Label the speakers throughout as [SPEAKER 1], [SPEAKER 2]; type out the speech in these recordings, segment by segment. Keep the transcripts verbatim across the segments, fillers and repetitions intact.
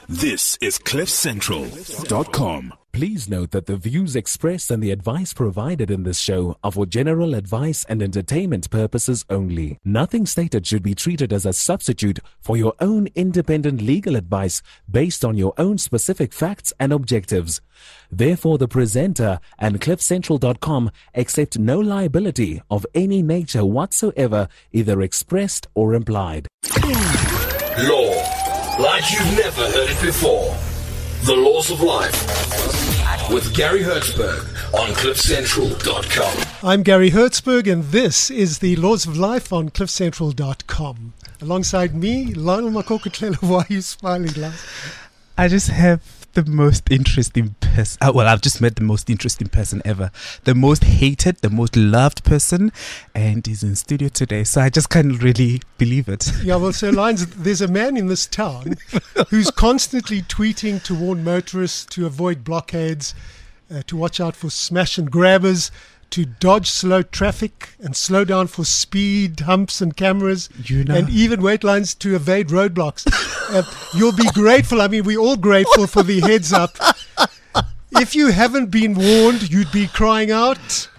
[SPEAKER 1] This is cliff central dot com.
[SPEAKER 2] Please note that the views expressed and the advice provided in this show are for general advice and entertainment purposes only. Nothing stated should be treated as a substitute for your own independent legal advice based on your own specific facts and objectives. Therefore, the presenter and cliff central dot com accept no liability of any nature whatsoever, either expressed or implied.
[SPEAKER 1] Law, like you've never heard it before. The Laws of Life with Gary Hertzberg on cliff central dot com.
[SPEAKER 3] I'm Gary Hertzberg, and this is the Laws of Life on cliff central dot com. Alongside me, Lionel Makokotlela. Why are you smiling, Lionel?
[SPEAKER 4] I just have the most interesting person. Uh, well, I've just met the most interesting person ever. The most hated, the most loved person, and he's in studio today. So I just can't really believe it.
[SPEAKER 3] Yeah, well, so Lions, there's a man in this town who's constantly tweeting to warn motorists to avoid blockades, uh, to watch out for smash and grabbers, to dodge slow traffic and slow down for speed humps and cameras,
[SPEAKER 4] You know.
[SPEAKER 3] and even wait lines to evade roadblocks. Uh, you'll be grateful. I mean, we're all grateful for the heads up. If you haven't been warned, you'd be crying out.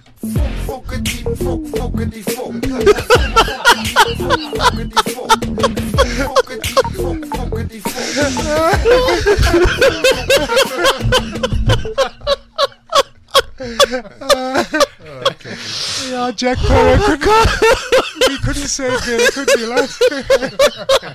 [SPEAKER 5] Okay.
[SPEAKER 3] Yeah, Jack Sparrow couldn't, we couldn't say it there, could we, lad?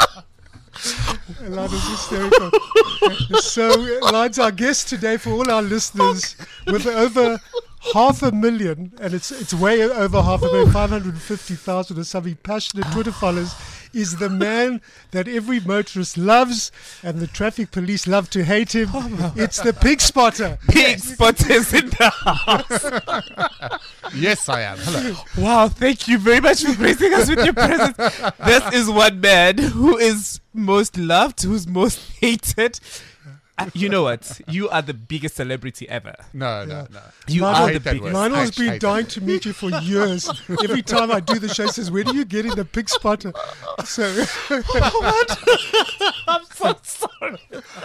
[SPEAKER 3] Lad is hysterical. So, Lad's our guest today for all our listeners with over half a million, and it's it's way over half a million, five hundred fifty thousand or something, passionate Twitter followers, is the man that every motorist loves and the traffic police love to hate him. It's the Pig Spotter.
[SPEAKER 4] Pig Spotters in the house.
[SPEAKER 5] Yes, I am. Hello.
[SPEAKER 4] Wow, thank you very much for gracing us with your presence. This is one man who is most loved, who's most hated. Uh, you know what? You are the biggest celebrity ever.
[SPEAKER 5] No, no, no.
[SPEAKER 4] You
[SPEAKER 3] Lionel-
[SPEAKER 4] are the
[SPEAKER 5] that word.
[SPEAKER 4] biggest.
[SPEAKER 3] Lionel's
[SPEAKER 5] Hate-
[SPEAKER 3] been
[SPEAKER 5] hate
[SPEAKER 3] dying
[SPEAKER 5] it.
[SPEAKER 3] to meet you for years. Every time I do the show, he says, "Where do you get in the Pig Spotter?" So,
[SPEAKER 4] I'm so sorry.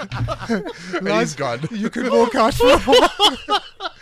[SPEAKER 3] Lars,
[SPEAKER 5] He's gone.
[SPEAKER 3] you could walk out for a while.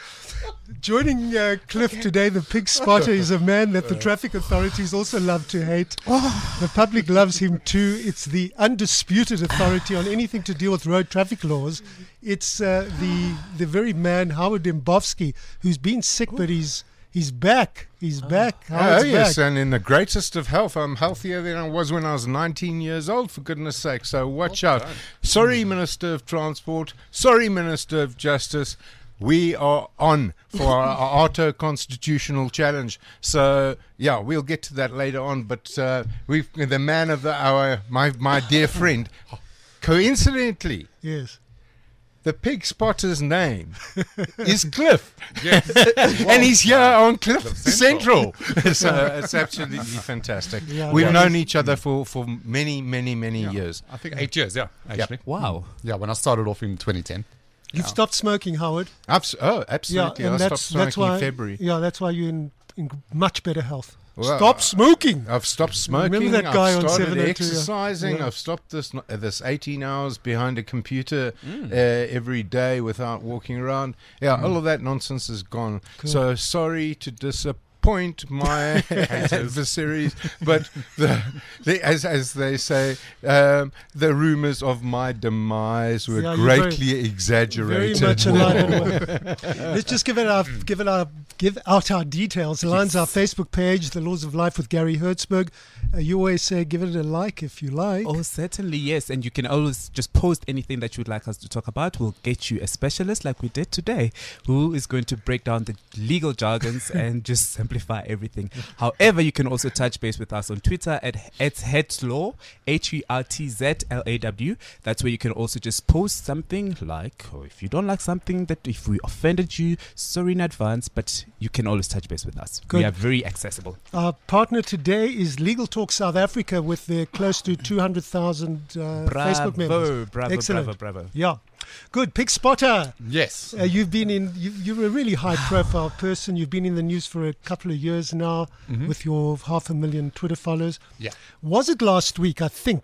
[SPEAKER 3] Joining uh, Cliff today, the Pig Spotter is a man that the traffic authorities also love to hate. The public loves him too. It's the undisputed authority on anything to deal with road traffic laws. It's uh, the the very man, Howard Dembowski, who's been sick, but he's he's back. He's back.
[SPEAKER 5] Oh,
[SPEAKER 3] Howard's
[SPEAKER 5] yes,
[SPEAKER 3] back.
[SPEAKER 5] and in the greatest of health. I'm healthier than I was when I was nineteen years old, for goodness sake. So watch out. Sorry, Minister of Transport. Sorry, Minister of Justice. We are on for our auto constitutional challenge. So, yeah, we'll get to that later on. But uh, we've the man of the hour, my, my dear friend, coincidentally,
[SPEAKER 3] Yes.
[SPEAKER 5] the Pig Spotter's name is Cliff. Yes. And he's here on Cliff Central. So it's absolutely fantastic.
[SPEAKER 3] Yeah,
[SPEAKER 5] We've
[SPEAKER 3] yeah.
[SPEAKER 5] known each other for, for many, many, many years.
[SPEAKER 6] I think eight years, yeah, actually.
[SPEAKER 4] Wow.
[SPEAKER 6] Yeah, when I started off in twenty ten.
[SPEAKER 3] You've stopped smoking, Howard.
[SPEAKER 5] Abs- oh, absolutely.
[SPEAKER 3] Yeah, and
[SPEAKER 5] I
[SPEAKER 3] that's
[SPEAKER 5] stopped
[SPEAKER 3] that's
[SPEAKER 5] smoking
[SPEAKER 3] why.
[SPEAKER 5] in February.
[SPEAKER 3] Yeah, that's why you're in, in much better health.
[SPEAKER 5] Well,
[SPEAKER 3] Stop smoking.
[SPEAKER 5] I've stopped smoking.
[SPEAKER 3] Remember that guy
[SPEAKER 5] I've
[SPEAKER 3] on
[SPEAKER 5] started
[SPEAKER 3] seven oh two, yeah.
[SPEAKER 5] exercising.
[SPEAKER 3] Yeah.
[SPEAKER 5] I've stopped this uh, this eighteen hours behind a computer uh, every day without walking around. Yeah, all of that nonsense is gone. So sorry to disappoint my adversaries, but the, the, as as they say, um, the rumors of my demise were
[SPEAKER 3] Yeah, you're very-
[SPEAKER 5] greatly
[SPEAKER 3] Very
[SPEAKER 5] exaggerated.
[SPEAKER 3] much alive. Let's just give it our give it our give out our details. The line's our Facebook page, The Laws of Life with Gary Hertzberg. Uh, you always say give it a like if you like.
[SPEAKER 4] Oh, certainly, yes. And you can always just post anything that you would like us to talk about. We'll get you a specialist like we did today, who is going to break down the legal jargons and just simplify everything. However, you can also touch base with us on Twitter at, at Hetzlaw, H E R T Z L A W. That's where you can also just post something like, or if you don't like something, that if we offended you, sorry in advance, but you can always touch base with us.
[SPEAKER 3] Good.
[SPEAKER 4] We are very accessible.
[SPEAKER 3] Our partner today is Legal Talk South Africa with their close to two hundred thousand uh, Facebook members.
[SPEAKER 4] Bravo, bravo,
[SPEAKER 3] Excellent.
[SPEAKER 4] bravo, bravo.
[SPEAKER 3] Yeah. Good. Pig Spotter.
[SPEAKER 6] Yes.
[SPEAKER 3] Uh, you've been in, you, you're a really high profile person. You've been in the news for a couple of years now
[SPEAKER 6] Mhm.
[SPEAKER 3] with your half a million Twitter followers.
[SPEAKER 6] Yeah.
[SPEAKER 3] Was it last week, I think,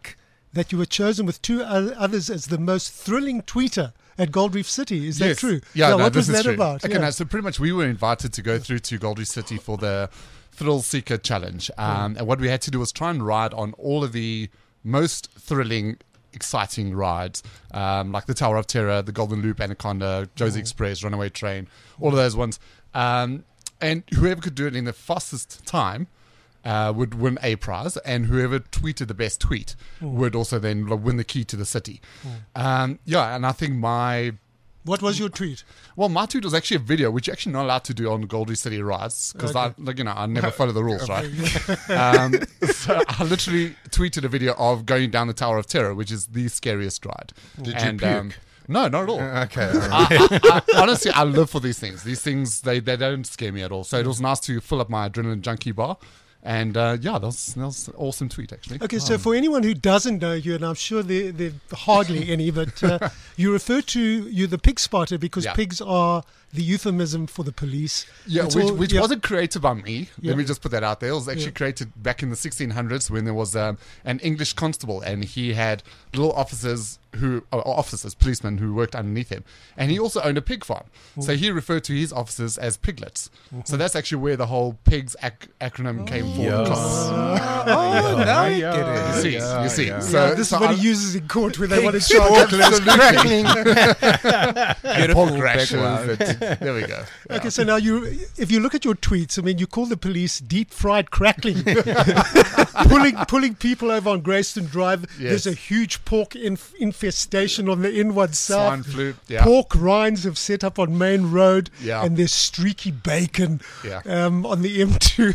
[SPEAKER 3] that you were chosen with two o- others as the most thrilling tweeter at Gold Reef City. Is that
[SPEAKER 6] Yes.
[SPEAKER 3] true?
[SPEAKER 6] Yeah, no,
[SPEAKER 3] what
[SPEAKER 6] this
[SPEAKER 3] was
[SPEAKER 6] is
[SPEAKER 3] that
[SPEAKER 6] true.
[SPEAKER 3] about?
[SPEAKER 6] Okay,
[SPEAKER 3] Yeah.
[SPEAKER 6] no, so pretty much we were invited to go through to Gold Reef City for the Thrill Seeker Challenge. Um, and what we had to do was try and ride on all of the most thrilling, exciting rides, um, like the Tower of Terror, the Golden Loop, Anaconda, Josie Express, Runaway Train, all of those ones. Um, and whoever could do it in the fastest time uh, would win a prize, and whoever tweeted the best tweet would also then win the key to the city. Um, yeah, and I think my...
[SPEAKER 3] What was your tweet?
[SPEAKER 6] Well, my tweet was actually a video, which you're actually not allowed to do on Gold Reef City rides because
[SPEAKER 3] Okay.
[SPEAKER 6] I, like, you know, I never follow the rules, right? um, so I literally tweeted a video of going down the Tower of Terror, which is the scariest ride.
[SPEAKER 5] Did
[SPEAKER 6] and,
[SPEAKER 5] you puke?
[SPEAKER 6] Um, no, not at all.
[SPEAKER 5] Okay.
[SPEAKER 6] I, I, I, honestly, I live for these things. These things, they, they don't scare me at all. So it was nice to fill up my adrenaline junkie bar. And uh, yeah, that was, that was an awesome tweet, actually.
[SPEAKER 3] Okay, so for anyone who doesn't know you, and I'm sure there there are hardly any, but uh, you refer to you the pig spotter because
[SPEAKER 6] Yeah.
[SPEAKER 3] pigs are the euphemism for the police.
[SPEAKER 6] Yeah,
[SPEAKER 3] It's
[SPEAKER 6] which,
[SPEAKER 3] all-
[SPEAKER 6] which
[SPEAKER 3] yeah.
[SPEAKER 6] wasn't created by me.
[SPEAKER 3] Yeah.
[SPEAKER 6] Let me just put that out there. It was actually
[SPEAKER 3] Yeah.
[SPEAKER 6] created back in the sixteen hundreds when there was um, an English constable and he had little officers who, or officers, policemen who worked underneath him. And he also owned a pig farm. So he referred to his officers as piglets. So that's actually where the whole pigs ac- acronym came from.
[SPEAKER 5] Yeah.
[SPEAKER 4] Oh, now I get it.
[SPEAKER 6] You see,
[SPEAKER 5] Yeah,
[SPEAKER 6] you see.
[SPEAKER 5] yeah.
[SPEAKER 6] So,
[SPEAKER 3] Yeah, this
[SPEAKER 6] so
[SPEAKER 3] is what
[SPEAKER 6] I-
[SPEAKER 3] he uses in court when they want to
[SPEAKER 5] Chocolate
[SPEAKER 3] charge.
[SPEAKER 5] crackling.
[SPEAKER 4] Beautiful
[SPEAKER 6] pork rashers.
[SPEAKER 4] background.
[SPEAKER 6] and- There we go.
[SPEAKER 3] Okay, so now you, if you look at your tweets, I mean, you call the police deep fried crackling, pulling pulling people over on Grayston Drive.
[SPEAKER 6] Yes.
[SPEAKER 3] There's a huge pork inf- infestation on the inward
[SPEAKER 6] Swine
[SPEAKER 3] south.
[SPEAKER 6] flu. Yeah.
[SPEAKER 3] Pork rinds have set up on Main Road,
[SPEAKER 6] Yeah.
[SPEAKER 3] and there's streaky bacon
[SPEAKER 6] Yeah.
[SPEAKER 3] um, on the M two.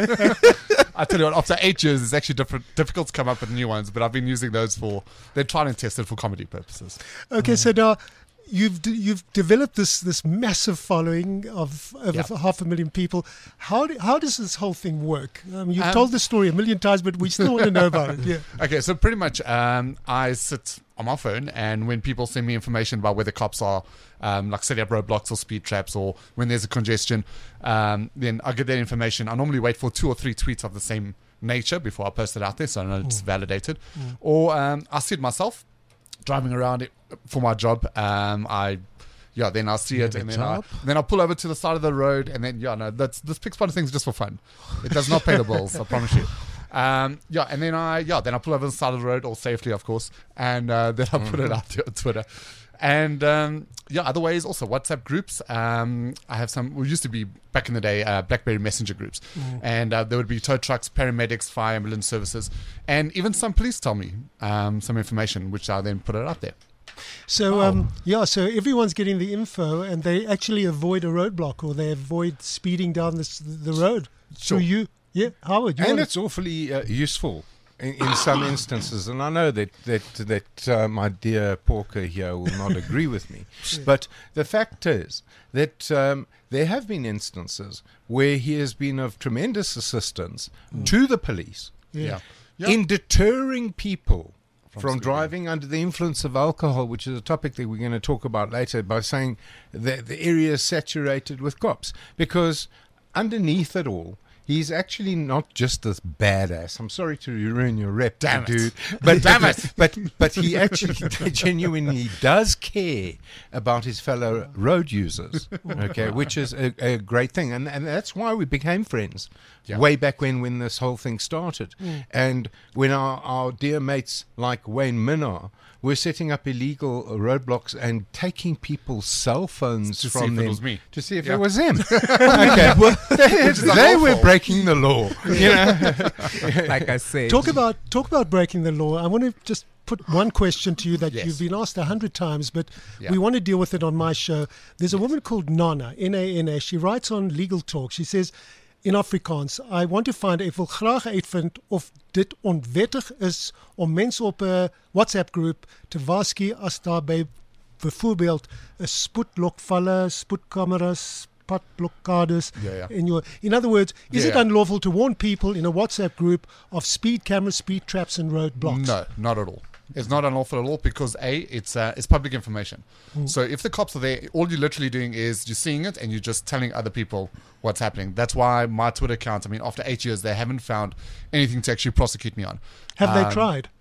[SPEAKER 6] I tell you what, after eight years, it's actually different, difficult to come up with new ones, but I've been using those for, they're trying to test it for comedy purposes.
[SPEAKER 3] Okay, so now you've d- you've developed this this massive following of over
[SPEAKER 6] Yeah.
[SPEAKER 3] half a million people. How do, how does this whole thing work? Um, you've
[SPEAKER 6] Um,
[SPEAKER 3] told the story a million times, but we still want to know about it. Yeah.
[SPEAKER 6] Okay, so pretty much um, I sit on my phone, and when people send me information about where the cops are, um, like setting up roadblocks or speed traps, or when there's a congestion, um, then I get that information. I normally wait for two or three tweets of the same nature before I post it out there, so I know it's validated. Or um, I see it myself, driving around it for my job. Um, I yeah, then I see it,
[SPEAKER 4] have a
[SPEAKER 6] and then I,
[SPEAKER 4] job?
[SPEAKER 6] then I pull over to the side of the road, and then yeah, no, that's this pig spotter thing's just for fun. It does not pay the bills, I promise you. Um, yeah, and then I yeah, then I pull over the side of the road, all safely, of course, and uh, then I put it out there on Twitter. And um, yeah, other ways also WhatsApp groups. Um, I have some. We used to be back in the day uh, BlackBerry Messenger groups, and uh, there would be tow trucks, paramedics, fire ambulance services, and even some police tell me um, some information, which I then put it out there.
[SPEAKER 3] So um, yeah, so everyone's getting the info, and they actually avoid a roadblock, or they avoid speeding down this, the road
[SPEAKER 6] Sure.
[SPEAKER 3] through you. Yeah, Howard. You
[SPEAKER 5] And
[SPEAKER 3] wanna-
[SPEAKER 5] it's awfully uh, useful in, in some instances. And I know that that that uh, my dear Porker here will not agree with me, but the fact is that um, there have been instances where he has been of tremendous assistance to the police
[SPEAKER 6] Yeah,
[SPEAKER 5] in deterring people
[SPEAKER 6] From
[SPEAKER 5] from,
[SPEAKER 6] speeding.
[SPEAKER 5] driving under the influence of alcohol, which is a topic that we're going to talk about later, by saying that the area is saturated with cops. Because underneath it all, he's actually not just this badass. I'm sorry to ruin your rep,
[SPEAKER 6] Damn it.
[SPEAKER 5] dude. But
[SPEAKER 6] Damn it.
[SPEAKER 5] But but he actually genuinely does care about his fellow road users. Okay, which is a, a great thing, and and that's why we became friends.
[SPEAKER 6] Yeah.
[SPEAKER 5] Way back when, when this whole thing started, and when our, our dear mates like Wayne Minnar were setting up illegal roadblocks and taking people's cell phones
[SPEAKER 6] To see
[SPEAKER 5] from
[SPEAKER 6] if it
[SPEAKER 5] them
[SPEAKER 6] was me.
[SPEAKER 5] to see if
[SPEAKER 6] Yeah.
[SPEAKER 5] it was him. Okay, well, they, they were
[SPEAKER 6] unlawful.
[SPEAKER 5] breaking the law. You know,
[SPEAKER 4] Like I said,
[SPEAKER 3] talk about talk about breaking the law. I want to just put one question to you that
[SPEAKER 6] Yes.
[SPEAKER 3] you've been asked a hundred times, but
[SPEAKER 6] Yeah.
[SPEAKER 3] we want to deal with it on my show. There's a woman called Nana, N A N A. She writes on Legal Talk. She says, in Afrikaans, I want to find, ek wil graag uitvind of dit onwettig is om mense op 'n WhatsApp groep te waarsku as daar by byvoorbeeld 'n spoedlokvalle, spoedkameras, padblokkades
[SPEAKER 6] Yeah, yeah.
[SPEAKER 3] in your in other words, is
[SPEAKER 6] Yeah,
[SPEAKER 3] it
[SPEAKER 6] yeah.
[SPEAKER 3] unlawful to warn people in a WhatsApp group of speed cameras, speed traps and roadblocks?
[SPEAKER 6] No, not at all. It's not unlawful at all because A, it's uh, it's public information. So if the cops are there, all you're literally doing is you're seeing it and you're just telling other people what's happening. That's why my Twitter account, I mean, after eight years, they haven't found anything to actually prosecute me on.
[SPEAKER 3] Have
[SPEAKER 6] Um,
[SPEAKER 3] they tried?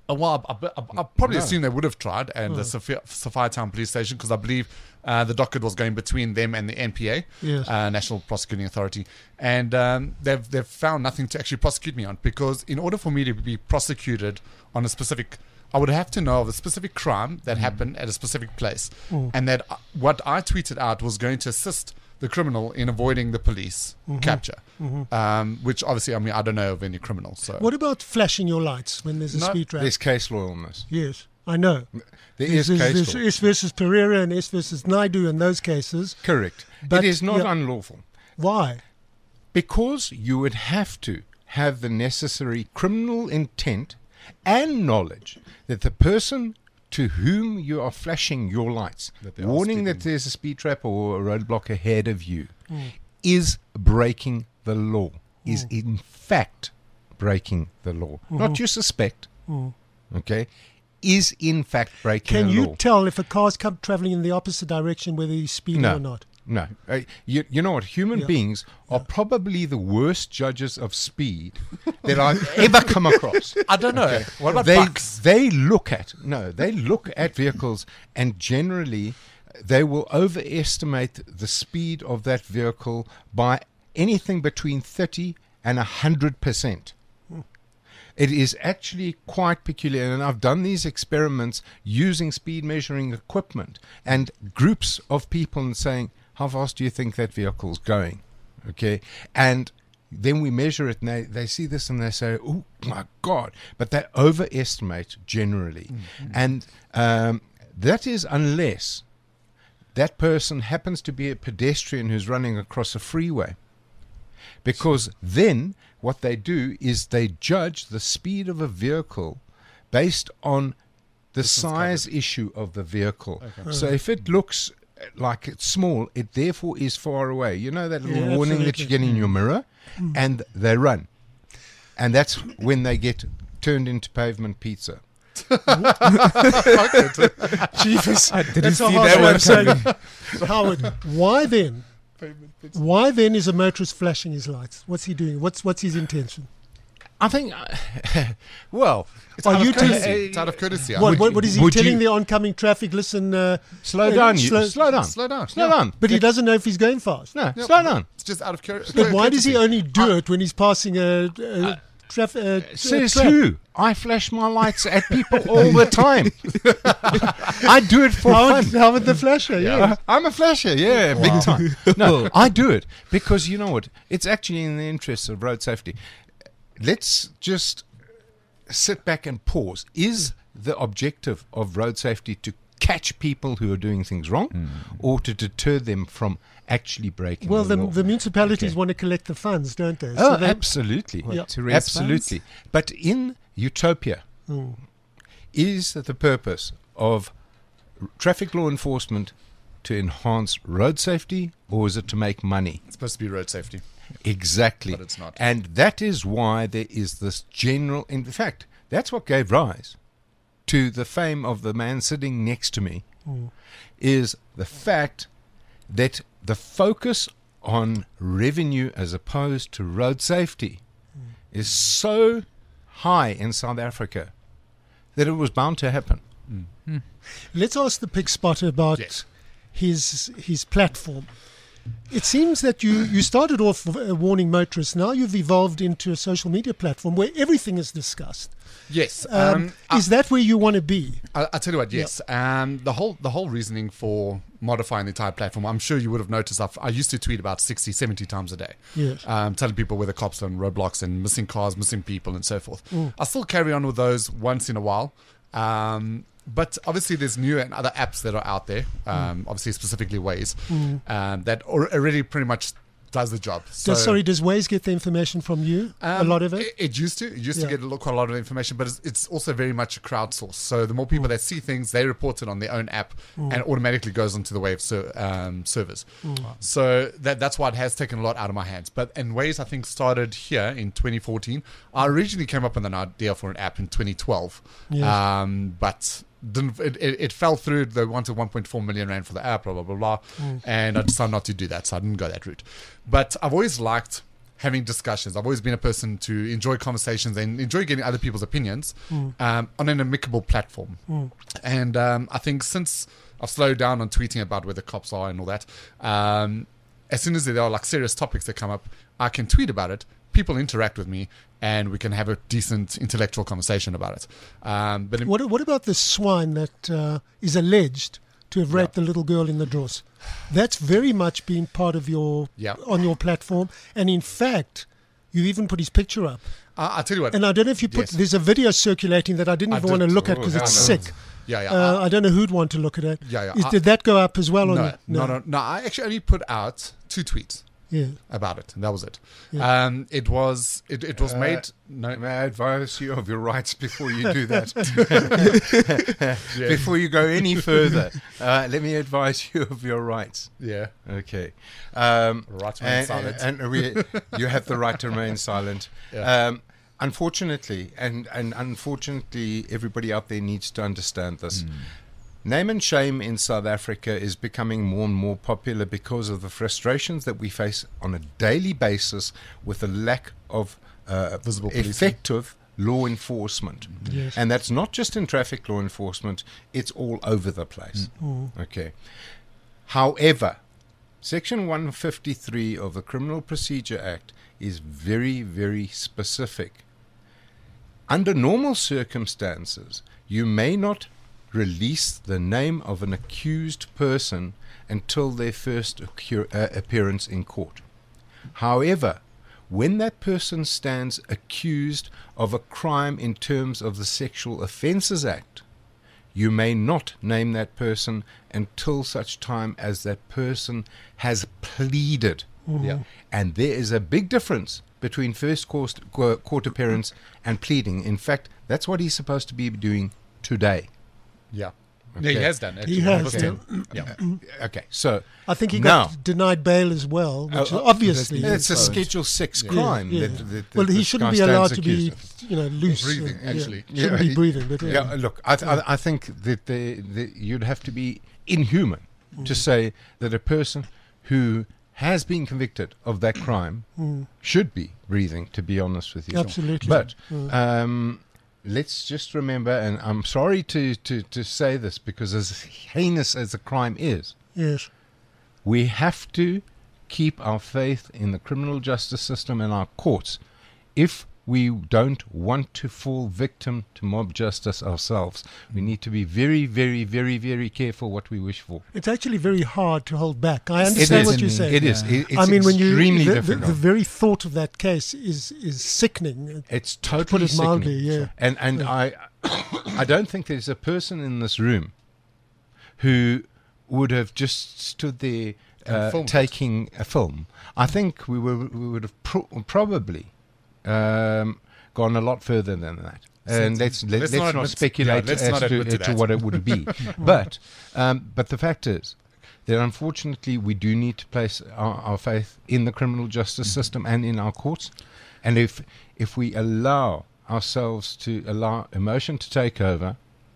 [SPEAKER 6] Uh, well, I, I, I probably
[SPEAKER 5] No.
[SPEAKER 6] assume they would have tried, and the Sophia, Sophia Town Police Station, because I believe uh, the docket was going between them and the N P A,
[SPEAKER 3] Yes.
[SPEAKER 6] uh, National Prosecuting Authority, and um, they've they've found nothing to actually prosecute me on, because in order for me to be prosecuted on a specific, I would have to know of a specific crime that happened at a specific place, and that uh, what I tweeted out was going to assist the criminal in avoiding the police capture, um, which obviously, I mean, I don't know of any criminals. So
[SPEAKER 3] What about flashing your lights when there's a
[SPEAKER 6] No,
[SPEAKER 3] speed trap?
[SPEAKER 5] There's case law on this.
[SPEAKER 3] Yes, I know.
[SPEAKER 5] There
[SPEAKER 3] There's,
[SPEAKER 5] is
[SPEAKER 3] there's,
[SPEAKER 5] case
[SPEAKER 3] there's
[SPEAKER 5] law.
[SPEAKER 3] S versus Pereira and S versus Naidu in those cases.
[SPEAKER 5] Correct.
[SPEAKER 3] But,
[SPEAKER 5] it is not
[SPEAKER 3] yeah.
[SPEAKER 5] unlawful.
[SPEAKER 3] Why?
[SPEAKER 5] Because you would have to have the necessary criminal intent and knowledge that the person to whom you are flashing your lights,
[SPEAKER 6] That they are
[SPEAKER 5] warning that
[SPEAKER 6] speeding.
[SPEAKER 5] there's a speed trap or a roadblock ahead of you, is breaking the law, is in fact breaking the law. Not you suspect, okay, is in fact breaking
[SPEAKER 3] Can
[SPEAKER 5] the
[SPEAKER 3] you
[SPEAKER 5] law.
[SPEAKER 3] tell if a car's come traveling in the opposite direction whether he's speeding
[SPEAKER 5] No.
[SPEAKER 3] or not?
[SPEAKER 5] No. Uh, you, you know what? Human
[SPEAKER 3] Yeah.
[SPEAKER 5] beings are probably the worst judges of speed that I've ever come across.
[SPEAKER 6] I don't know. What about
[SPEAKER 5] they,
[SPEAKER 6] bucks?
[SPEAKER 5] they look at, no, they look at vehicles and generally they will overestimate the speed of that vehicle by anything between thirty and one hundred percent. It is actually quite peculiar, and I've done these experiments using speed measuring equipment and groups of people and saying, how fast do you think that vehicle's going? Okay, and then we measure it, and they, they see this and they say, oh my God, but they overestimate generally. And um, that is unless that person happens to be a pedestrian who's running across a freeway. Because then what they do is they judge the speed of a vehicle based on the size issue of the vehicle. So if it looks like it's small, it therefore is far away. You know that little
[SPEAKER 3] Yeah,
[SPEAKER 5] warning that you
[SPEAKER 3] absolutely.
[SPEAKER 5] get in your mirror? And they run. And that's when they get turned into pavement pizza.
[SPEAKER 3] Jeepers.
[SPEAKER 4] I didn't
[SPEAKER 3] That's
[SPEAKER 4] see
[SPEAKER 3] a harsh
[SPEAKER 4] that
[SPEAKER 3] way
[SPEAKER 4] one
[SPEAKER 3] of saying it. Howard, why then? Why then is a motorist flashing his lights? What's he doing? What's what's his intention?
[SPEAKER 5] I think, well,
[SPEAKER 6] It's
[SPEAKER 3] Are
[SPEAKER 6] out
[SPEAKER 3] you
[SPEAKER 6] of courtesy.
[SPEAKER 3] telling-
[SPEAKER 6] It's out of courtesy. I
[SPEAKER 3] What,
[SPEAKER 6] would-
[SPEAKER 3] what, what is he
[SPEAKER 5] would
[SPEAKER 3] telling
[SPEAKER 5] you-
[SPEAKER 3] the oncoming traffic? Listen, uh,
[SPEAKER 5] slow
[SPEAKER 3] uh,
[SPEAKER 5] down, you.
[SPEAKER 3] slow-
[SPEAKER 5] Slow down.
[SPEAKER 6] Slow down.
[SPEAKER 5] Slow down.
[SPEAKER 3] but he doesn't know if he's going fast.
[SPEAKER 5] No,
[SPEAKER 6] Yeah.
[SPEAKER 5] slow down.
[SPEAKER 6] It's just out of cur-
[SPEAKER 3] But why does he
[SPEAKER 6] courtesy.
[SPEAKER 3] only do it when he's passing a, a traf- a, a
[SPEAKER 5] Says
[SPEAKER 3] trap?
[SPEAKER 5] who? I flash my lights at people all the time. I do it for
[SPEAKER 3] Howard,
[SPEAKER 5] fun.
[SPEAKER 3] Howard the Flasher, yeah.
[SPEAKER 5] Uh, I'm a flasher, yeah, big time. No, I do it because you know what? It's actually in the interests of road safety. Let's just sit back and pause. Is the objective of road safety to catch people who are doing things wrong or to deter them from actually breaking
[SPEAKER 3] Well,
[SPEAKER 5] the
[SPEAKER 3] the,
[SPEAKER 5] law?
[SPEAKER 3] the municipalities
[SPEAKER 5] Okay.
[SPEAKER 3] want to collect the funds, don't they?
[SPEAKER 5] Oh,
[SPEAKER 3] they-
[SPEAKER 5] absolutely.
[SPEAKER 3] Yeah.
[SPEAKER 4] To raise
[SPEAKER 5] Absolutely. But in utopia,
[SPEAKER 3] Mm.
[SPEAKER 5] is the purpose of r- traffic law enforcement to enhance road safety or is it to make money?
[SPEAKER 6] It's supposed to be road safety.
[SPEAKER 5] Exactly.
[SPEAKER 6] But it's not.
[SPEAKER 5] And that is why there is this general, in fact, that's what gave rise to the fame of the man sitting next to me, is the fact that the focus on revenue as opposed to road safety is so high in South Africa that it was bound to happen.
[SPEAKER 3] Let's ask the pig spotter about
[SPEAKER 6] Yes.
[SPEAKER 3] his his platform. It seems that you, you started off uh, warning motorists. Now you've evolved into a social media platform where everything is discussed.
[SPEAKER 6] Yes.
[SPEAKER 3] Um,
[SPEAKER 6] Um, I,
[SPEAKER 3] is that where you want to be?
[SPEAKER 6] I, I'll tell you what. Yes. Um, the whole the whole reasoning for modifying the entire platform. I'm sure you would have noticed. I've, I used to tweet about sixty, seventy times a day.
[SPEAKER 3] Yes.
[SPEAKER 6] Um, telling people where the cops are and roadblocks and missing cars, missing people, and so forth. I still carry on with those once in a while. Um, but obviously, there's new and other apps that are out there. Um, Obviously, specifically Waze, um, that al- already pretty much does the job. So,
[SPEAKER 3] Does, sorry, does Waze get the information from you? a
[SPEAKER 6] um,
[SPEAKER 3] lot of it?
[SPEAKER 6] It, it used to. It used
[SPEAKER 3] Yeah.
[SPEAKER 6] to get a lot, quite a lot of information, but it's, it's also very much a crowdsource. So the more people
[SPEAKER 3] Mm.
[SPEAKER 6] that see things, they report it on their own app, and it automatically goes onto the Wave ser- um, servers.
[SPEAKER 3] Mm.
[SPEAKER 6] So that that's why it has taken a lot out of my hands. But and Waze, I think, started here in twenty fourteen. I originally came up with an idea for an app in twenty twelve,
[SPEAKER 3] Yes.
[SPEAKER 6] um, but. Didn't, it, it, it fell through. They wanted one point four million rand for the app, blah blah blah blah,
[SPEAKER 3] Mm.
[SPEAKER 6] and I decided not to do that, so I didn't go that route. But I've always liked having discussions. I've always been a person to enjoy conversations and enjoy getting other people's opinions
[SPEAKER 3] Mm.
[SPEAKER 6] um, on an amicable platform.
[SPEAKER 3] Mm.
[SPEAKER 6] And um, I think since I've slowed down on tweeting about where the cops are and all that, um, as soon as there are like serious topics that come up, I can tweet about it. People interact with me, and we can have a decent intellectual conversation about it. Um, but in-
[SPEAKER 3] What what about the swine that uh, is alleged to have raped the little girl in the Dross? That's very much been part of your
[SPEAKER 6] Yeah.
[SPEAKER 3] on your platform, and in fact, you even put his picture up.
[SPEAKER 6] I- I'll tell you what.
[SPEAKER 3] And I don't know if you put.
[SPEAKER 6] Yes.
[SPEAKER 3] There's a video circulating that I didn't
[SPEAKER 6] I
[SPEAKER 3] even want to
[SPEAKER 6] did.
[SPEAKER 3] look at
[SPEAKER 5] Oh,
[SPEAKER 3] because
[SPEAKER 5] hell
[SPEAKER 3] it's
[SPEAKER 5] no.
[SPEAKER 3] sick.
[SPEAKER 6] yeah, yeah.
[SPEAKER 3] Uh,
[SPEAKER 6] I-
[SPEAKER 3] I don't know who'd want to look at it.
[SPEAKER 6] Yeah, yeah.
[SPEAKER 3] Is,
[SPEAKER 6] I-
[SPEAKER 3] did that go up as well? On
[SPEAKER 6] no,
[SPEAKER 3] the,
[SPEAKER 6] no, no, no. I actually only put out two tweets
[SPEAKER 3] Yeah.
[SPEAKER 6] about it, and that was it.
[SPEAKER 3] Yeah.
[SPEAKER 6] Um, it was it, it was
[SPEAKER 5] Uh,
[SPEAKER 6] made. No,
[SPEAKER 5] May I advise you of your rights before you do that? Before you go any further, uh, let me advise you of your rights.
[SPEAKER 6] yeah.
[SPEAKER 5] Okay. Um,
[SPEAKER 6] Right to remain
[SPEAKER 5] and,
[SPEAKER 6] silent.
[SPEAKER 5] And we, you have the right to remain silent.
[SPEAKER 6] Yeah.
[SPEAKER 5] Um, unfortunately, and, and unfortunately, everybody out there needs to understand this.
[SPEAKER 6] Hmm.
[SPEAKER 5] Name and shame in South Africa is becoming more and more popular because of the frustrations that we face on a daily basis with the lack of uh,
[SPEAKER 6] Visible policing.
[SPEAKER 5] effective law enforcement.
[SPEAKER 3] Yes.
[SPEAKER 5] And that's not just in traffic law enforcement, it's all over the place.
[SPEAKER 3] Mm.
[SPEAKER 5] Okay. However, Section one fifty-three of the Criminal Procedure Act is very, very specific. Under normal circumstances, you may not release the name of an accused person until their first accu- uh, appearance in court. However, when that person stands accused of a crime in terms of the Sexual Offences Act, you may not name that person until such time as that person has pleaded.
[SPEAKER 6] Yeah.
[SPEAKER 5] And there is a big difference between first court, court appearance and pleading. In fact, that's what he's supposed to be doing today.
[SPEAKER 6] Yeah. Yeah, he
[SPEAKER 5] Okay.
[SPEAKER 6] has done. Actually.
[SPEAKER 3] He has,
[SPEAKER 6] one hundred percent. Yeah.
[SPEAKER 5] Okay, so
[SPEAKER 3] I think he
[SPEAKER 5] now,
[SPEAKER 3] got denied bail as well, which
[SPEAKER 5] Oh, oh,
[SPEAKER 3] obviously.
[SPEAKER 5] it's a
[SPEAKER 3] is-
[SPEAKER 5] Schedule Six
[SPEAKER 3] Yeah,
[SPEAKER 5] crime.
[SPEAKER 3] yeah.
[SPEAKER 5] That, that, that
[SPEAKER 3] well, he
[SPEAKER 5] this
[SPEAKER 3] shouldn't
[SPEAKER 5] guy
[SPEAKER 3] be
[SPEAKER 5] stands
[SPEAKER 3] allowed to be,
[SPEAKER 5] accused of.
[SPEAKER 3] you know, loose.
[SPEAKER 6] Breathing,
[SPEAKER 3] uh,
[SPEAKER 6] actually.
[SPEAKER 3] Yeah. Shouldn't
[SPEAKER 5] Yeah,
[SPEAKER 3] be breathing, but yeah.
[SPEAKER 5] Yeah, look, I, th- I, I think that the, the, you'd have to be inhuman to say that a person who has been convicted of that crime
[SPEAKER 3] Mm.
[SPEAKER 5] should be breathing, to be honest with you.
[SPEAKER 3] Absolutely.
[SPEAKER 5] But
[SPEAKER 3] Mm.
[SPEAKER 5] um, let's just remember, and I'm sorry to, to, to say this, because as heinous as the crime is,
[SPEAKER 3] Yes.
[SPEAKER 5] we have to keep our faith in the criminal justice system and our courts if we don't want to fall victim to mob justice ourselves. We need to be very, very, very, very careful what we wish for.
[SPEAKER 3] It's actually very hard to hold back. I
[SPEAKER 5] It
[SPEAKER 3] understand
[SPEAKER 5] is.
[SPEAKER 3] what you're saying.
[SPEAKER 5] It is.
[SPEAKER 4] Yeah.
[SPEAKER 5] It- It's
[SPEAKER 3] I mean, when you
[SPEAKER 5] extremely
[SPEAKER 3] the, the,
[SPEAKER 5] difficult.
[SPEAKER 3] the very thought of that case is is sickening.
[SPEAKER 5] It's totally
[SPEAKER 3] it mildly,
[SPEAKER 5] sickening.
[SPEAKER 3] yeah.
[SPEAKER 5] And and I I don't think there's a person in this room who would have just stood there
[SPEAKER 6] And
[SPEAKER 5] uh,
[SPEAKER 6] filmed it.
[SPEAKER 5] taking a film. I think we were we would have pro- probably um, gone a lot further than that. And let's let,
[SPEAKER 6] Let's
[SPEAKER 5] let's,
[SPEAKER 6] not
[SPEAKER 5] not,
[SPEAKER 6] admit-
[SPEAKER 5] speculate
[SPEAKER 6] yeah, let's
[SPEAKER 5] as,
[SPEAKER 6] not
[SPEAKER 5] to,
[SPEAKER 6] admit to
[SPEAKER 5] as to
[SPEAKER 6] that.
[SPEAKER 5] what it would be. but um, but the fact is that unfortunately we do need to place our, our faith in the criminal justice
[SPEAKER 6] Mm-hmm.
[SPEAKER 5] system and in our courts. And if if we allow ourselves to allow emotion to take over,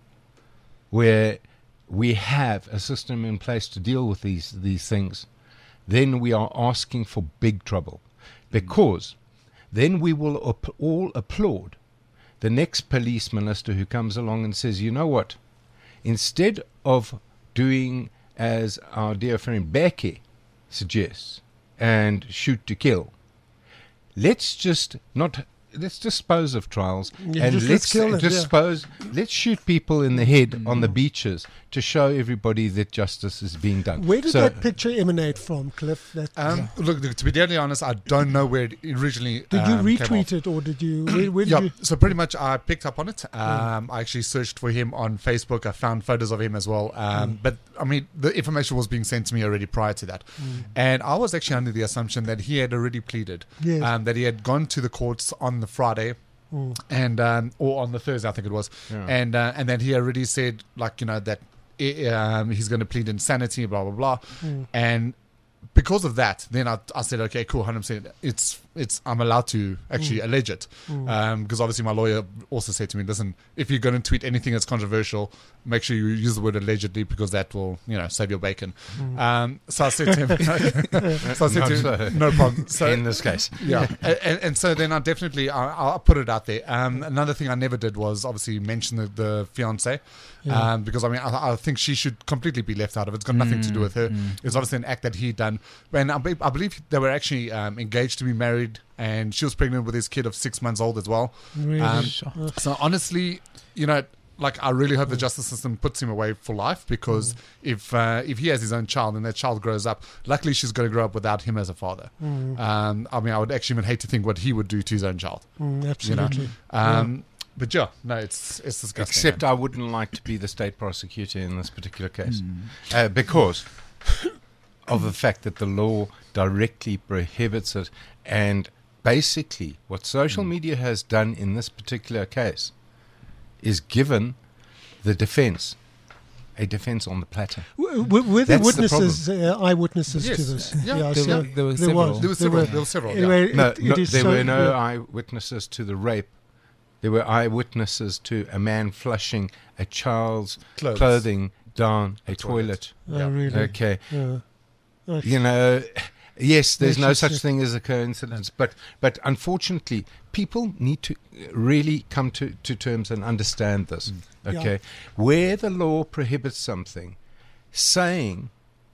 [SPEAKER 5] where we have a system in place to deal with these these things, then we are asking for big trouble, because then we will up, all applaud the next police minister who comes along and says, you know what, instead of doing as our dear friend Becky suggests and shoot to kill, let's just not let's dispose of trials
[SPEAKER 3] Yeah,
[SPEAKER 5] and
[SPEAKER 3] just- let's
[SPEAKER 5] let's
[SPEAKER 3] kill it, yeah.
[SPEAKER 5] dispose let's shoot people in the head on the beaches to show everybody that justice is being done.
[SPEAKER 3] Where did
[SPEAKER 5] So-
[SPEAKER 3] that picture emanate from, Cliff? That,
[SPEAKER 6] Um, look, to be deadly honest, I don't know where it originally
[SPEAKER 3] did you
[SPEAKER 6] um, came
[SPEAKER 3] retweet
[SPEAKER 6] off.
[SPEAKER 3] it or did you? Where, where did
[SPEAKER 6] Yeah,
[SPEAKER 3] you?
[SPEAKER 6] so pretty much I picked up on it. Um, I actually searched for him on Facebook. I found photos of him as well. Um, But, I mean, the information was being sent to me already prior to that. And I was actually under the assumption that he had already pleaded,
[SPEAKER 3] Yes.
[SPEAKER 6] um, that he had gone to the courts on the Friday.
[SPEAKER 3] Mm.
[SPEAKER 6] And um, or on the Thursday, I think it was,
[SPEAKER 5] Yeah.
[SPEAKER 6] and uh, and then he already said, like, you know, that i um, he's going to plead insanity, blah blah blah,
[SPEAKER 3] Mm.
[SPEAKER 6] and because of that, then I, I said, okay, cool, one hundred percent, it's it's I'm allowed to actually
[SPEAKER 3] Mm.
[SPEAKER 6] allege it, because obviously my lawyer also said to me, listen, if you're going to tweet anything that's controversial, make sure you use the word allegedly, because that will, you know, save your bacon. Um, so I said to him, so I said
[SPEAKER 5] Not
[SPEAKER 6] to
[SPEAKER 5] so.
[SPEAKER 6] him, no problem. So
[SPEAKER 5] in this case.
[SPEAKER 6] yeah, and, and so then I definitely I, I'll put it out there. Um, another thing I never did was obviously mention the, the fiance,
[SPEAKER 3] Yeah.
[SPEAKER 6] um, because I mean I, I think she should completely be left out of it. It's got nothing to do with her. It's obviously an act that he done. And I, be- I believe they were actually um, engaged to be married, and she was pregnant with his kid of six months old as well.
[SPEAKER 3] Really?
[SPEAKER 6] Um,
[SPEAKER 3] Uh,
[SPEAKER 6] so honestly, you know, like I really hope the justice system puts him away for life, because if uh, if he has his own child and that child grows up, luckily she's going to grow up without him as a father. Um, I mean, I would actually even hate to think what he would do to his own child.
[SPEAKER 3] mm,
[SPEAKER 6] You know,
[SPEAKER 3] absolutely.
[SPEAKER 6] um, but yeah, no, it's it's disgusting.
[SPEAKER 5] Except
[SPEAKER 6] man.
[SPEAKER 5] I wouldn't like to be the state prosecutor in this particular case, uh, because of the fact that the law directly prohibits it. And basically, what social media has done in this particular case is given the defense a defense on the platter.
[SPEAKER 3] W- w- were there
[SPEAKER 5] That's the
[SPEAKER 3] witnesses, uh, eyewitness
[SPEAKER 6] Yes.
[SPEAKER 3] to this?
[SPEAKER 6] Yeah,
[SPEAKER 3] I
[SPEAKER 4] there
[SPEAKER 3] see.
[SPEAKER 4] were- there were
[SPEAKER 3] There
[SPEAKER 4] several.
[SPEAKER 3] was.
[SPEAKER 6] there were several. There were several. yeah.
[SPEAKER 3] Anyway,
[SPEAKER 5] No,
[SPEAKER 3] it,
[SPEAKER 5] no
[SPEAKER 3] it is
[SPEAKER 5] there
[SPEAKER 3] so,
[SPEAKER 5] were no
[SPEAKER 3] yeah.
[SPEAKER 5] eyewitnesses to the rape. There were eyewitnesses to a man flushing a child's
[SPEAKER 6] Clothes.
[SPEAKER 5] clothing down a
[SPEAKER 6] toilet.
[SPEAKER 5] toilet.
[SPEAKER 3] Oh, really?
[SPEAKER 5] Okay.
[SPEAKER 3] Yeah. Oh,
[SPEAKER 5] You know, yes, there's
[SPEAKER 3] Yes,
[SPEAKER 5] no
[SPEAKER 3] yes,
[SPEAKER 5] such
[SPEAKER 3] yes.
[SPEAKER 5] thing as a coincidence, but but unfortunately, people need to really come to, to terms and understand this.
[SPEAKER 3] Yeah.
[SPEAKER 5] Okay, where the law prohibits something, saying,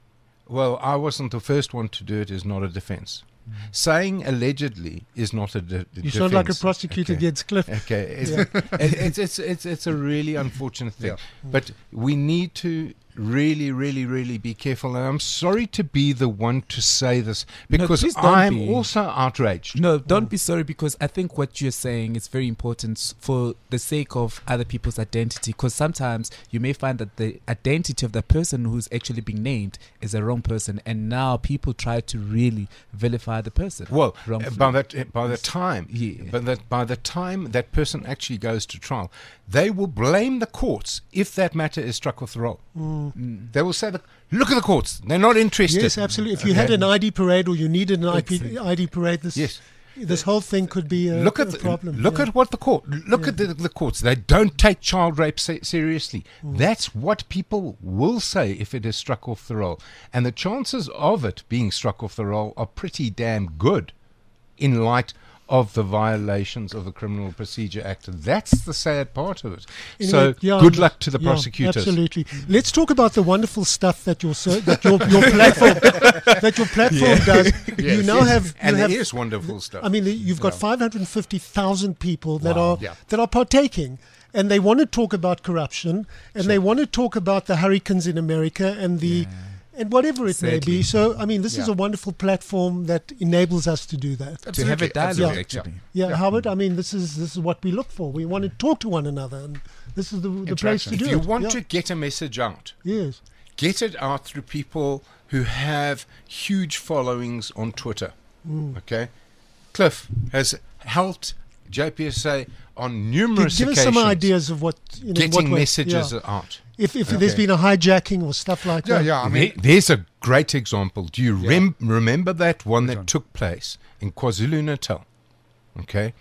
[SPEAKER 5] "Well, I wasn't the first one to do it," is not a defense. Saying allegedly is not a de-
[SPEAKER 3] You
[SPEAKER 5] defense.
[SPEAKER 3] sound like a prosecutor
[SPEAKER 5] Okay.
[SPEAKER 3] against Cliff.
[SPEAKER 5] Okay, it's,
[SPEAKER 3] Yeah.
[SPEAKER 5] it- it's, it's it's it's a really unfortunate thing,
[SPEAKER 6] Yeah.
[SPEAKER 5] but we need to really, really, really be careful. And I'm sorry to be the one to say this,
[SPEAKER 4] No,
[SPEAKER 5] because
[SPEAKER 4] please don't
[SPEAKER 5] I'm
[SPEAKER 4] be.
[SPEAKER 5] also outraged.
[SPEAKER 4] No, don't be sorry, because I think what you're saying is very important s- for the sake of other people's identity. Because sometimes you may find that the identity of the person who's actually being named is a wrong person, and now people try to really vilify the person.
[SPEAKER 5] Well, uh,
[SPEAKER 4] wrongfully.
[SPEAKER 5] by that uh, by the time,
[SPEAKER 4] Yeah.
[SPEAKER 5] but that by the time that person actually goes to trial, they will blame the courts if that matter is struck off the roll. They will say, that, "Look at the courts; they're not interested."
[SPEAKER 3] Yes, absolutely. If you
[SPEAKER 5] Okay.
[SPEAKER 3] had an I D parade, or you needed an I P, I D parade, this
[SPEAKER 5] Yes.
[SPEAKER 3] this whole thing could be a,
[SPEAKER 5] look at
[SPEAKER 3] a
[SPEAKER 5] the,
[SPEAKER 3] problem.
[SPEAKER 5] look
[SPEAKER 3] yeah.
[SPEAKER 5] at what the court look at the, the courts. They don't take child rape se- seriously. That's what people will say if it is struck off the roll, and the chances of it being struck off the roll are pretty damn good, in light of the violations of the Criminal Procedure Act. That's the sad part of it. So
[SPEAKER 3] Anyway, yeah,
[SPEAKER 5] good luck to the
[SPEAKER 3] yeah,
[SPEAKER 5] prosecutors.
[SPEAKER 3] Absolutely. Let's talk about the wonderful stuff that your ser- that your, your platform that your platform does. you
[SPEAKER 5] Yes,
[SPEAKER 3] now
[SPEAKER 5] yes.
[SPEAKER 3] have you
[SPEAKER 5] and
[SPEAKER 3] have
[SPEAKER 5] it is wonderful stuff.
[SPEAKER 3] I mean, you've got five hundred fifty thousand people that
[SPEAKER 5] Wow.
[SPEAKER 3] are
[SPEAKER 6] Yeah.
[SPEAKER 3] that are partaking, and they want to talk about corruption, and they want to talk about the hurricanes in America and the and whatever it may
[SPEAKER 4] Sadly.
[SPEAKER 3] be. So, I mean, this is
[SPEAKER 6] Yeah.
[SPEAKER 3] a wonderful platform that enables us to do that.
[SPEAKER 4] to have a
[SPEAKER 6] Absolutely,
[SPEAKER 4] dialogue,
[SPEAKER 6] absolutely.
[SPEAKER 4] actually.
[SPEAKER 3] Yeah, Howard. I mean, this is this is what we look for. We want to talk to one another, and this is the, the place to
[SPEAKER 6] Interaction.
[SPEAKER 3] do
[SPEAKER 5] if you
[SPEAKER 3] it.
[SPEAKER 5] want
[SPEAKER 3] yeah.
[SPEAKER 5] to get a message out,
[SPEAKER 3] yes.
[SPEAKER 5] get it out through people who have huge followings on Twitter. Okay, Cliff has helped J P S A on
[SPEAKER 3] Give,
[SPEAKER 5] numerous
[SPEAKER 3] give us
[SPEAKER 5] occasions
[SPEAKER 3] some ideas of what you know,
[SPEAKER 5] getting
[SPEAKER 3] what way-
[SPEAKER 5] messages
[SPEAKER 3] yeah.
[SPEAKER 5] out.
[SPEAKER 3] If if there's been a hijacking or stuff like
[SPEAKER 6] Yeah,
[SPEAKER 3] that.
[SPEAKER 6] yeah. I mean,
[SPEAKER 5] There- there's a great example. Do you rem- remember that one that
[SPEAKER 6] one?
[SPEAKER 5] took place in KwaZulu Natal? Okay,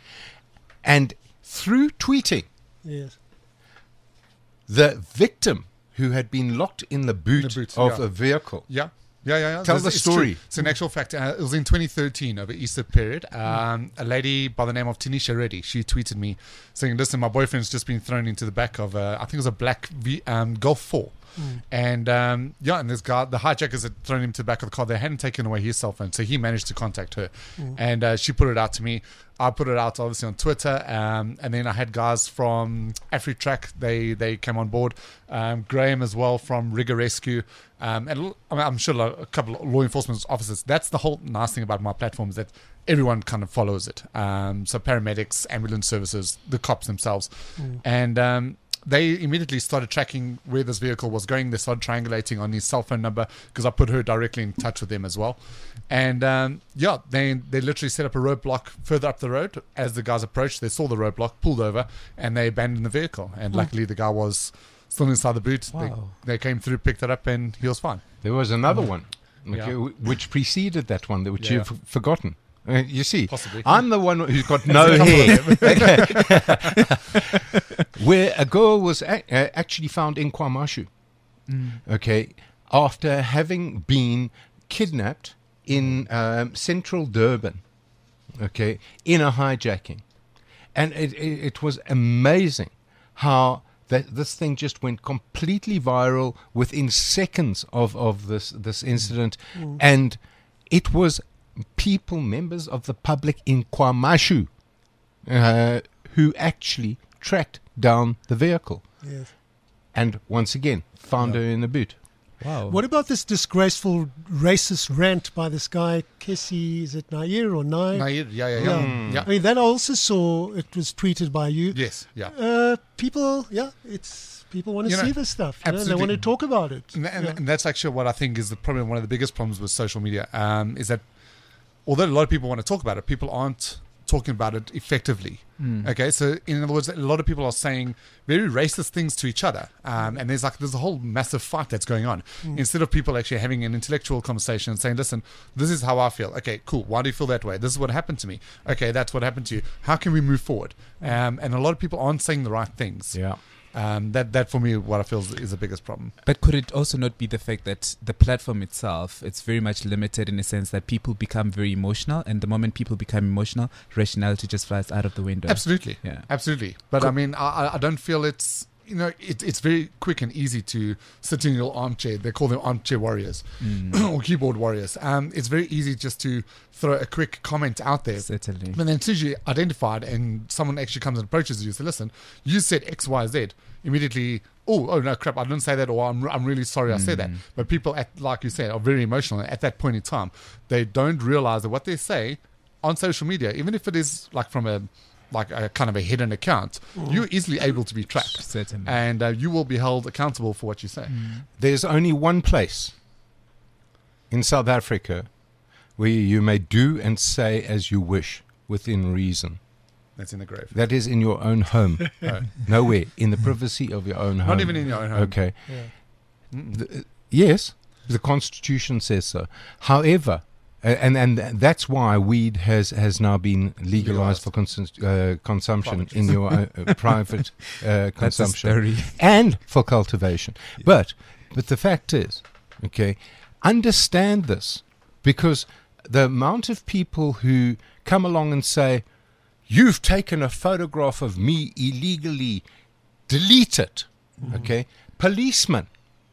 [SPEAKER 5] and through tweeting,
[SPEAKER 3] Yes.
[SPEAKER 5] the victim who had been locked in the boot,
[SPEAKER 6] The boot,
[SPEAKER 5] of
[SPEAKER 6] yeah.
[SPEAKER 5] a vehicle.
[SPEAKER 6] Yeah. Yeah, yeah, yeah.
[SPEAKER 5] Tell
[SPEAKER 6] It's-
[SPEAKER 5] the
[SPEAKER 6] it's
[SPEAKER 5] story.
[SPEAKER 6] true. It's an actual fact. Uh, it was in twenty thirteen over Easter period. Um, a lady by the name of Tanisha Reddy, she tweeted me saying, listen, my boyfriend's just been thrown into the back of, a, I think it was a black v, um, Golf four. And um, yeah, and this guy, the hijackers had thrown him to the back of the car. They hadn't taken away his cell phone, so he managed to contact her, and uh, she put it out to me. I put it out obviously on Twitter, um, and then I had guys from AfriTrack. They they came on board. Um, Graham as well from Rigger Rescue, um, and l- I mean, I'm sure a couple of law enforcement officers. That's the whole nice thing about my platform is that everyone kind of follows it. Um, so paramedics, ambulance services, the cops themselves, and. Um, They immediately started tracking where this vehicle was going. They started triangulating on his cell phone number because I put her directly in touch with them as well. And um, yeah, they they literally set up a roadblock further up the road. As the guys approached, they saw the roadblock, pulled over, and they abandoned the vehicle. And luckily, the guy was still inside the boot.
[SPEAKER 4] Wow.
[SPEAKER 6] They, they came through, picked it up, and he was fine.
[SPEAKER 5] There was another one, okay,
[SPEAKER 6] Yeah.
[SPEAKER 5] wh- which preceded that one, that which
[SPEAKER 6] Yeah.
[SPEAKER 5] you've f- forgotten. Uh, you see,
[SPEAKER 6] Possibly.
[SPEAKER 5] I'm the one who's got no hair. Where a girl was a- uh, actually found in KwaMashu,
[SPEAKER 4] Mm.
[SPEAKER 5] okay, after having been kidnapped in um, central Durban, okay, in a hijacking. And it, it, it was amazing how that this thing just went completely viral within seconds of, of this, this incident.
[SPEAKER 3] Mm.
[SPEAKER 5] And it was people, members of the public in KwaMashu, uh, who actually tracked down the vehicle.
[SPEAKER 3] Yes.
[SPEAKER 5] And once again, found her in the boot.
[SPEAKER 4] Wow.
[SPEAKER 3] What about this disgraceful racist rant by this guy, Kessie, is it Nair or Nair?
[SPEAKER 6] Nair, yeah, yeah, yeah.
[SPEAKER 3] Yeah.
[SPEAKER 6] Mm. yeah.
[SPEAKER 3] I mean, that I also saw, it was tweeted by you.
[SPEAKER 6] Yes, yeah.
[SPEAKER 3] Uh, people, yeah, it's people want to
[SPEAKER 6] You know,
[SPEAKER 3] see this stuff. You know, they
[SPEAKER 6] absolutely.
[SPEAKER 3] want to talk about it.
[SPEAKER 6] And, and,
[SPEAKER 3] Yeah.
[SPEAKER 6] and that's actually what I think is the probably one of the biggest problems with social media, um, is that although a lot of people want to talk about it, people aren't talking about it effectively.
[SPEAKER 4] Mm.
[SPEAKER 6] Okay, so in other words, a lot of people are saying very racist things to each other, um, and there's like there's a whole massive fight that's going on.
[SPEAKER 3] Mm.
[SPEAKER 6] Instead of people actually having an intellectual conversation and saying, "Listen, this is how I feel. Okay, cool. Why do you feel that way? This is what happened to me. Okay, that's what happened to you. How can we move forward?" Um, and a lot of people aren't saying the right things.
[SPEAKER 5] Yeah.
[SPEAKER 6] Um, that that for me, what I feel is, is the biggest problem.
[SPEAKER 4] But could it also not be the fact that the platform itself, it's very much limited in a sense that people become very emotional, and the moment people become emotional, rationality just flies out of the window.
[SPEAKER 6] Absolutely,
[SPEAKER 4] Yeah.
[SPEAKER 6] absolutely. But I mean, I, I don't feel it's you know it, it's very quick and easy to sit in your armchair. They call them armchair warriors
[SPEAKER 4] Mm.
[SPEAKER 6] or keyboard warriors. Um, it's very easy just to throw a quick comment out there.
[SPEAKER 4] Certainly.
[SPEAKER 6] But then as soon as you identified and someone actually comes and approaches you, say, "Listen, you said X, Y, Z." Immediately, oh, oh no, crap! I didn't say that, or I'm, I'm really sorry I said that. But people, at, like you said, are very emotional. And at that point in time, they don't realize that what they say on social media, even if it is like from a like a kind of a hidden account, you're easily able to be tracked,
[SPEAKER 4] Certainly.
[SPEAKER 6] and uh, you will be held accountable for what you say.
[SPEAKER 5] There's only one place in South Africa where you may do and say as you wish within reason.
[SPEAKER 6] That's in the grave.
[SPEAKER 5] That is in your own home.
[SPEAKER 6] Oh.
[SPEAKER 5] Nowhere. In the privacy of your own home.
[SPEAKER 6] Not even in your own home.
[SPEAKER 5] Okay.
[SPEAKER 3] Yeah.
[SPEAKER 5] The- yes, the Constitution says so. However, uh, and and that's why weed has, has now been legalized
[SPEAKER 6] Legalized.
[SPEAKER 5] for consum- uh, consumption
[SPEAKER 6] Private
[SPEAKER 5] in your uh, uh, private uh,
[SPEAKER 4] That's a
[SPEAKER 5] consumption
[SPEAKER 4] story.
[SPEAKER 5] and for cultivation. But but the fact is, okay, understand this, because the amount of people who come along and say, "You've taken a photograph of me illegally, delete it." Okay, policemen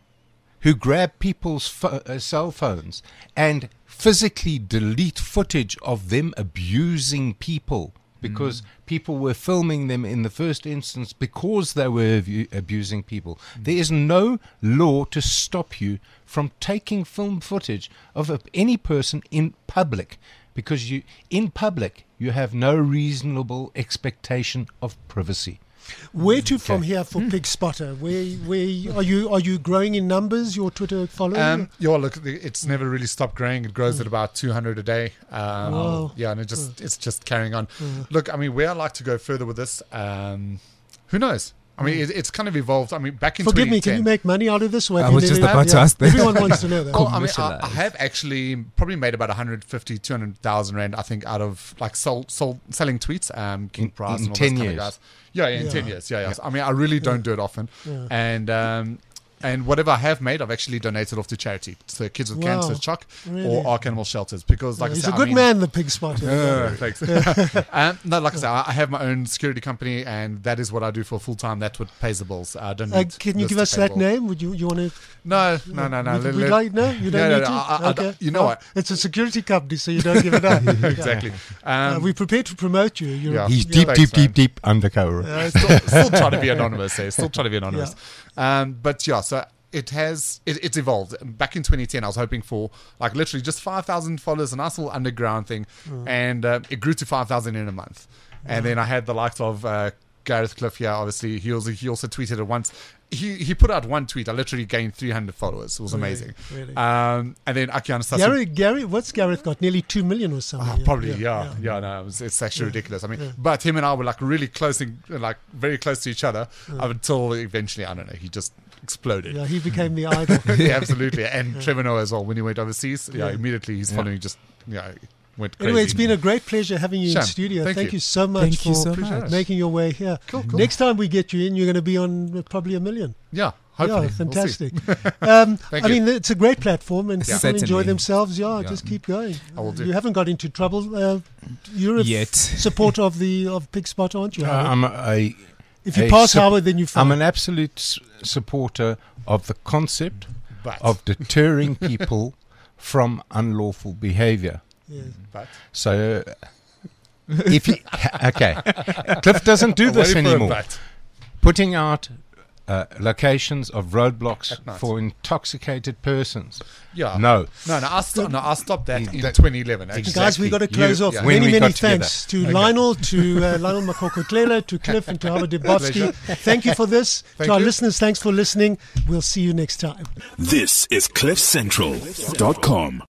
[SPEAKER 5] who grab people's pho- uh, cell phones and physically delete footage of them abusing people because people were filming them in the first instance because they were abu- abusing people. There is no law to stop you from taking film footage of a, any person in public, because you in public you have no reasonable expectation of privacy.
[SPEAKER 3] Where to from here for Pig Spotter? Where where are you are you growing in numbers? Your Twitter following?
[SPEAKER 6] Um, yeah, look, the- it's never really stopped growing. It grows at about two hundred a day. Um,
[SPEAKER 3] Wow.
[SPEAKER 6] Yeah, and it just it's just carrying on. Look, I mean, where I'd like to go further with this, um, who knows? I mean, it, it's kind of evolved. I mean, back in
[SPEAKER 3] Forgive me.
[SPEAKER 6] twenty ten.
[SPEAKER 3] Can you make money out of this? Or have
[SPEAKER 4] I
[SPEAKER 3] you
[SPEAKER 4] was just
[SPEAKER 3] never-
[SPEAKER 4] about to ask that.
[SPEAKER 3] Everyone wants to know that.
[SPEAKER 6] Well, I mean, I, I
[SPEAKER 4] Commercialized.
[SPEAKER 6] have actually probably made about one hundred fifty, two hundred thousand rand, I think, out of like sold, sold selling tweets, um, King
[SPEAKER 5] In-
[SPEAKER 6] Price,
[SPEAKER 5] in
[SPEAKER 6] and all
[SPEAKER 5] ten
[SPEAKER 6] those kind of
[SPEAKER 5] years.
[SPEAKER 6] guys. Yeah, yeah, in
[SPEAKER 3] Yeah.
[SPEAKER 6] ten years. Yeah, yeah. I mean, I really don't do it often,
[SPEAKER 3] Yeah.
[SPEAKER 6] and um, and whatever I have made, I've actually donated off to charity, so Kids with
[SPEAKER 3] Wow.
[SPEAKER 6] Cancer, Chuck,
[SPEAKER 3] Really?
[SPEAKER 6] or Ark Animal Shelters, because like
[SPEAKER 3] He's
[SPEAKER 6] I said,
[SPEAKER 3] a good
[SPEAKER 6] I mean,
[SPEAKER 3] man, the Pig Spotter.
[SPEAKER 6] uh, thanks. um, no, like I said, I I have my own security company, and that is what I do for full time. That's what pays the bills. I don't.
[SPEAKER 3] Uh,
[SPEAKER 6] Need
[SPEAKER 3] can you
[SPEAKER 6] this
[SPEAKER 3] give
[SPEAKER 6] to
[SPEAKER 3] us
[SPEAKER 6] pay
[SPEAKER 3] that
[SPEAKER 6] bills.
[SPEAKER 3] name? Would you you want to?
[SPEAKER 6] No, no, no, no.
[SPEAKER 3] We'd,
[SPEAKER 6] Let-
[SPEAKER 3] we'd
[SPEAKER 6] let-
[SPEAKER 3] like no. You don't
[SPEAKER 6] No, no,
[SPEAKER 3] need
[SPEAKER 6] no,
[SPEAKER 3] to.
[SPEAKER 6] I- I-
[SPEAKER 3] okay.
[SPEAKER 6] you know
[SPEAKER 3] Well,
[SPEAKER 6] what?
[SPEAKER 3] It's a security company, so you don't give it up.
[SPEAKER 6] exactly.
[SPEAKER 3] Uh,
[SPEAKER 6] Um,
[SPEAKER 3] we're prepared to promote you. You're,
[SPEAKER 6] Yeah.
[SPEAKER 5] He's
[SPEAKER 6] Yeah.
[SPEAKER 5] deep,
[SPEAKER 6] Thanks,
[SPEAKER 5] deep,
[SPEAKER 6] man.
[SPEAKER 5] deep, deep undercover.
[SPEAKER 3] Uh,
[SPEAKER 6] still, still trying to be anonymous. Eh? Still trying to be anonymous. Um, but yeah, so it has it, it's evolved. Back in twenty ten, I was hoping for like literally just five thousand followers, a nice little underground thing, and uh, it grew to five thousand in a month. And then I had the likes of uh, Gareth Cliff here. Obviously, he also he also tweeted it once. He he put out one tweet. I literally gained three hundred followers. It was
[SPEAKER 3] Really?
[SPEAKER 6] amazing.
[SPEAKER 3] Really?
[SPEAKER 6] Um, and then Akian Sassi.
[SPEAKER 3] Gary, Gary, what's Gareth got? Nearly two million or something.
[SPEAKER 6] Oh, probably, yeah, yeah, no, it was, it's actually ridiculous. I mean, but him and I were like really close, in, like very close to each other up until eventually, I don't know, he just exploded.
[SPEAKER 3] Yeah, he became the idol.
[SPEAKER 6] Yeah, absolutely. And Trevor Noah as well. When he went overseas, yeah,
[SPEAKER 3] Yeah.
[SPEAKER 6] immediately his
[SPEAKER 5] Yeah.
[SPEAKER 6] following just, you know,
[SPEAKER 5] went crazy.
[SPEAKER 3] Anyway, it's been a great pleasure having you
[SPEAKER 6] Sham,
[SPEAKER 3] in studio.
[SPEAKER 6] thank
[SPEAKER 3] Thank,
[SPEAKER 6] you.
[SPEAKER 3] you. so much
[SPEAKER 4] Thank
[SPEAKER 3] for
[SPEAKER 4] you so much.
[SPEAKER 3] making your way here.
[SPEAKER 6] Cool, cool.
[SPEAKER 3] Next time we get you in, you're going to be on uh, probably a million.
[SPEAKER 6] Yeah, hopefully.
[SPEAKER 3] Yeah,
[SPEAKER 6] We'll see.
[SPEAKER 3] fantastic. um,
[SPEAKER 6] Thank
[SPEAKER 3] I
[SPEAKER 6] you.
[SPEAKER 3] mean, it's a great platform, and people enjoy
[SPEAKER 4] Certainly.
[SPEAKER 3] themselves. Yeah,
[SPEAKER 6] Yeah.
[SPEAKER 3] just keep going.
[SPEAKER 6] I will do.
[SPEAKER 3] You haven't got into trouble. Uh, you're a f-
[SPEAKER 4] Yet.
[SPEAKER 3] supporter of the of Pig Spot, aren't you?
[SPEAKER 5] Uh,
[SPEAKER 3] Howard?
[SPEAKER 5] I'm a,
[SPEAKER 3] if you
[SPEAKER 5] a
[SPEAKER 3] pass
[SPEAKER 5] sup-
[SPEAKER 3] Howard, then you
[SPEAKER 5] I'm
[SPEAKER 3] fine.
[SPEAKER 5] an absolute s- supporter of the concept
[SPEAKER 6] But,
[SPEAKER 5] of deterring people from unlawful behavior.
[SPEAKER 3] Yes.
[SPEAKER 6] but
[SPEAKER 5] So, uh, if you, okay, Cliff doesn't do
[SPEAKER 6] I'm
[SPEAKER 5] this
[SPEAKER 6] waiting for a
[SPEAKER 5] anymore.
[SPEAKER 6] but.
[SPEAKER 5] Putting out uh, locations of roadblocks
[SPEAKER 6] At night.
[SPEAKER 5] for intoxicated persons.
[SPEAKER 6] Yeah.
[SPEAKER 5] No.
[SPEAKER 6] No, no, I, st- no, I stopped that in
[SPEAKER 5] That-
[SPEAKER 6] twenty eleven. Actually.
[SPEAKER 3] Guys, we've got to close
[SPEAKER 5] You-
[SPEAKER 3] off.
[SPEAKER 5] yeah. When
[SPEAKER 3] Many,
[SPEAKER 5] we
[SPEAKER 3] many
[SPEAKER 5] got together.
[SPEAKER 3] thanks to Lionel, to uh, Lionel Makokotlela, to Cliff, and to Howard Debowski. Thank you for this.
[SPEAKER 6] Thank
[SPEAKER 3] to our
[SPEAKER 6] you.
[SPEAKER 3] listeners, thanks for listening. We'll see you next time.
[SPEAKER 1] This is cliff central dot com.